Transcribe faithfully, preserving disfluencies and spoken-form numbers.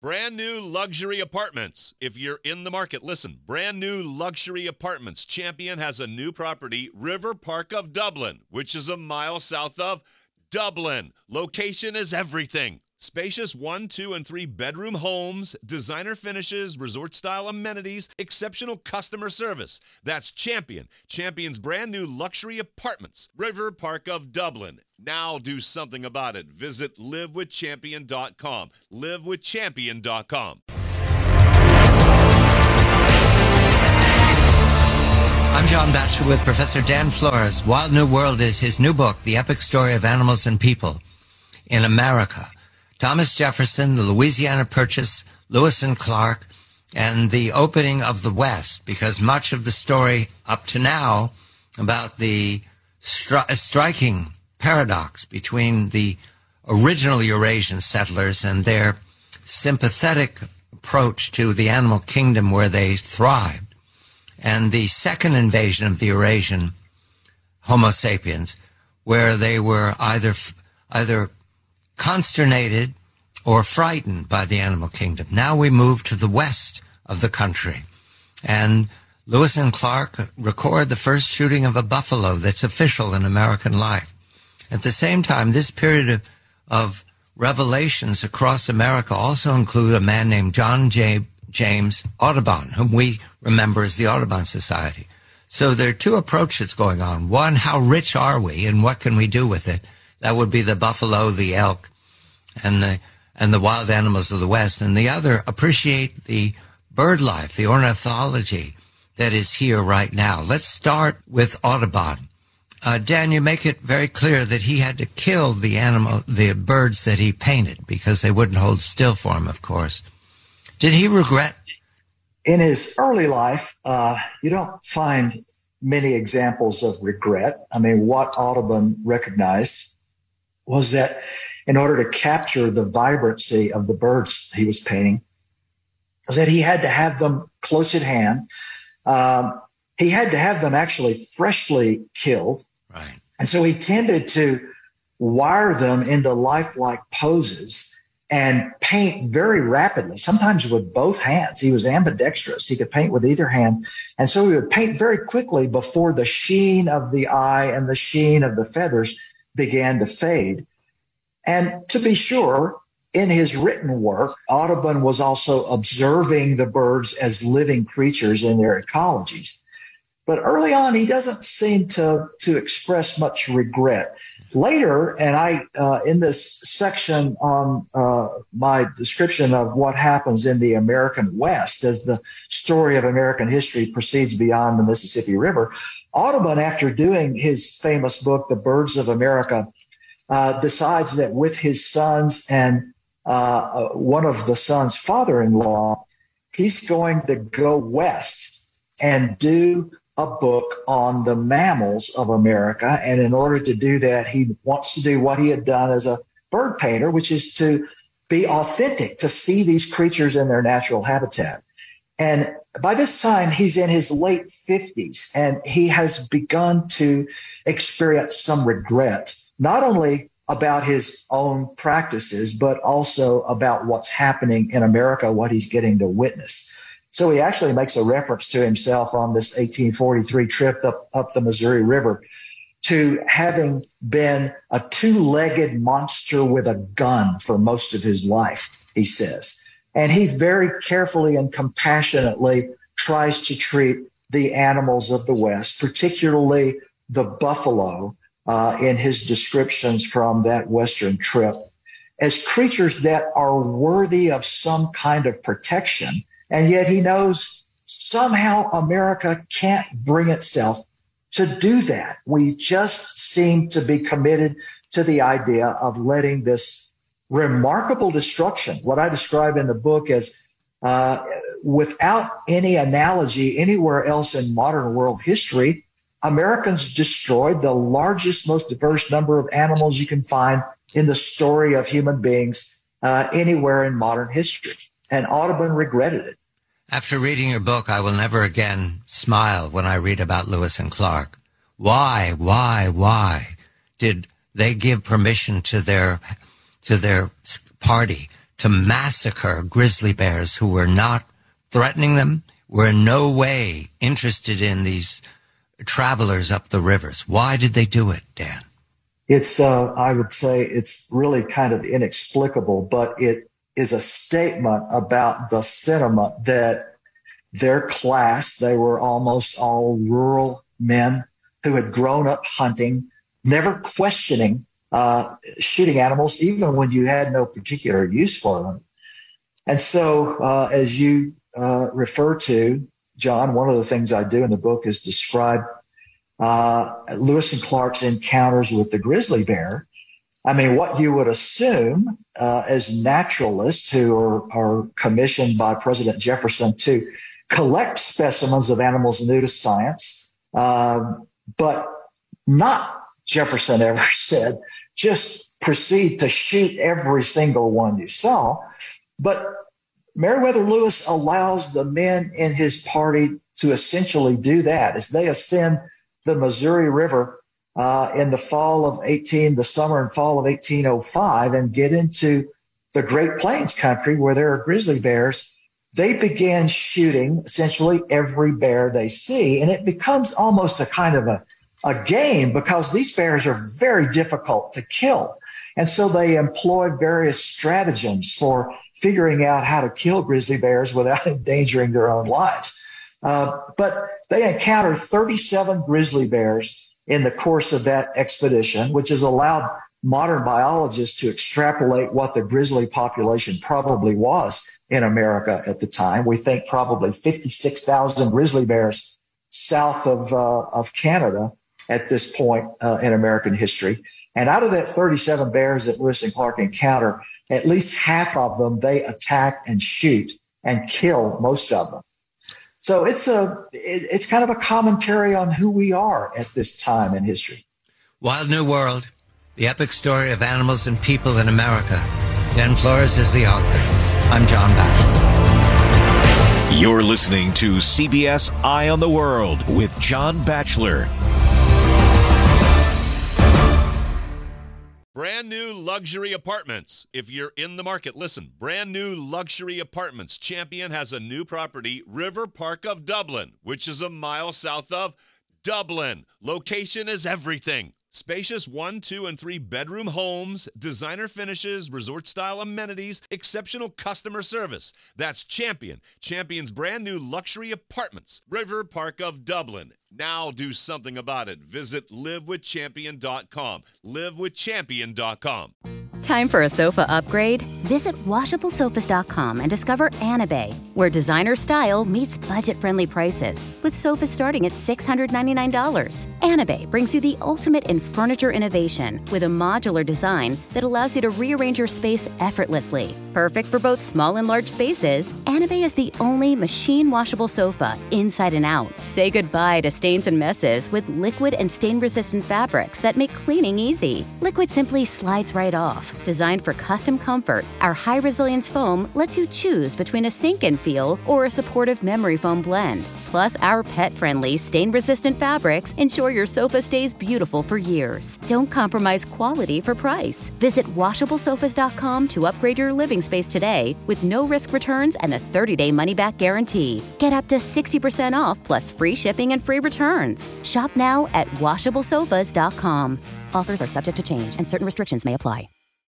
Brand new luxury apartments. If you're in the market, listen. Brand new luxury apartments. Champion has a new property, River Park of Dublin, which is a mile south of Dublin. Location is everything. Spacious one, two, and three bedroom homes, designer finishes, resort-style amenities, exceptional customer service. That's Champion. Champion's brand new luxury apartments. River Park of Dublin. Now do something about it. Visit live with champion dot com. live with champion dot com. I'm John Batchelor with Professor Dan Flores. Wild New World is his new book, The Epic Story of Animals and People in America. Thomas Jefferson, the Louisiana Purchase, Lewis and Clark, and the opening of the West, because much of the story up to now about the stri- striking paradox between the original Eurasian settlers and their sympathetic approach to the animal kingdom where they thrived, and the second invasion of the Eurasian Homo sapiens, where they were either either consternated or frightened by the animal kingdom. Now we move to the west of the country, and Lewis and Clark record the first shooting of a buffalo that's official in American life. At the same time, this period of, of revelations across America also include a man named John J. James Audubon, whom we remember as the Audubon Society. So there are two approaches going on. One, how rich are we and what can we do with it? That would be the buffalo, the elk, and the and the wild animals of the West. And the other, appreciate the bird life, the ornithology that is here right now. Let's start with Audubon. Uh, Dan, you make it very clear that he had to kill the animal, the birds that he painted because they wouldn't hold still for him, of course. Did he regret? In his early life, uh, you don't find many examples of regret. I mean, what Audubon recognized was that in order to capture the vibrancy of the birds he was painting, was that he had to have them close at hand. Um, he had to have them actually freshly killed. Right. And so he tended to wire them into lifelike poses and paint very rapidly, sometimes with both hands. He was ambidextrous. He could paint with either hand. And so he would paint very quickly before the sheen of the eye and the sheen of the feathers began to fade. And to be sure, in his written work, Audubon was also observing the birds as living creatures in their ecologies. But early on, he doesn't seem to, to express much regret. Later, and I, uh, in this section on uh, my description of what happens in the American West as the story of American history proceeds beyond the Mississippi River, Audubon, after doing his famous book, The Birds of America, uh, decides that with his sons and uh, one of the sons' father-in-law, he's going to go west and do a book on the mammals of America. And in order to do that, he wants to do what he had done as a bird painter, which is to be authentic, to see these creatures in their natural habitat. And by this time, he's in his late fifties, and he has begun to experience some regret, not only about his own practices, but also about what's happening in America, what he's getting to witness. So he actually makes a reference to himself on this eighteen forty-three trip up, up the Missouri River to having been a two-legged monster with a gun for most of his life, he says. And he very carefully and compassionately tries to treat the animals of the West, particularly the buffalo, uh, in his descriptions from that Western trip, as creatures that are worthy of some kind of protection. And yet he knows somehow America can't bring itself to do that. We just seem to be committed to the idea of letting this remarkable destruction, what I describe in the book as uh, without any analogy anywhere else in modern world history, Americans destroyed the largest, most diverse number of animals you can find in the story of human beings uh, anywhere in modern history. And Audubon regretted it. After reading your book, I will never again smile when I read about Lewis and Clark. Why, why, why did they give permission to their to their party to massacre grizzly bears who were not threatening them, were in no way interested in these travelers up the rivers. Why did they do it, Dan? It's, uh, I would say it's really kind of inexplicable, but it is a statement about the sentiment that their class, they were almost all rural men who had grown up hunting, never questioning uh, shooting animals, even when you had no particular use for them. And so, uh, as you uh, refer to, John, one of the things I do in the book is describe uh, Lewis and Clark's encounters with the grizzly bear. I mean, what you would assume uh, as naturalists who are, are commissioned by President Jefferson to collect specimens of animals new to science, uh, but not, Jefferson ever said, just proceed to shoot every single one you saw. But Meriwether Lewis allows the men in his party to essentially do that as they ascend the Missouri River uh, in the fall of eighteen, the summer and fall of eighteen oh five, and get into the Great Plains country where there are grizzly bears. They begin shooting essentially every bear they see, and it becomes almost a kind of a, a game because these bears are very difficult to kill. And so they employ various stratagems for figuring out how to kill grizzly bears without endangering their own lives. Uh, but they encountered thirty-seven grizzly bears in the course of that expedition, which has allowed modern biologists to extrapolate what the grizzly population probably was in America at the time. We think probably fifty-six thousand grizzly bears south of, uh, of Canada at this point uh, in American history. And out of that thirty-seven bears that Lewis and Clark encounter, at least half of them they attack and shoot and kill most of them. So it's a it, it's kind of a commentary on who we are at this time in history. Wild New World, the epic story of animals and people in America. Dan Flores is the author. I'm John Batchelor. You're listening to C B S Eye on the World with John Batchelor. Brand new luxury apartments. If you're in the market, listen. Brand new luxury apartments. Champion has a new property, River Park of Dublin, which is a mile south of Dublin. Location is everything. Spacious one, two, and three bedroom homes, designer finishes, resort-style amenities, exceptional customer service. That's Champion. Champion's brand new luxury apartments, River Park of Dublin. Now do something about it. Visit live with champion dot com. live with champion dot com. Time for a sofa upgrade? Visit washable sofas dot com and discover Anabay, where designer style meets budget-friendly prices, with sofas starting at six hundred ninety-nine dollars. Anabay brings you the ultimate in furniture innovation with a modular design that allows you to rearrange your space effortlessly. Perfect for both small and large spaces, Anabay is the only machine-washable sofa inside and out. Say goodbye to stains and messes with liquid and stain-resistant fabrics that make cleaning easy. Liquid simply slides right off. Designed for custom comfort, our high-resilience foam lets you choose between a sink-in feel or a supportive memory foam blend. Plus, our pet-friendly, stain-resistant fabrics ensure your sofa stays beautiful for years. Don't compromise quality for price. Visit washable sofas dot com to upgrade your living space today with no-risk returns and a thirty-day money-back guarantee. Get up to sixty percent off plus free shipping and free returns. Shop now at washable sofas dot com. Offers are subject to change and certain restrictions may apply.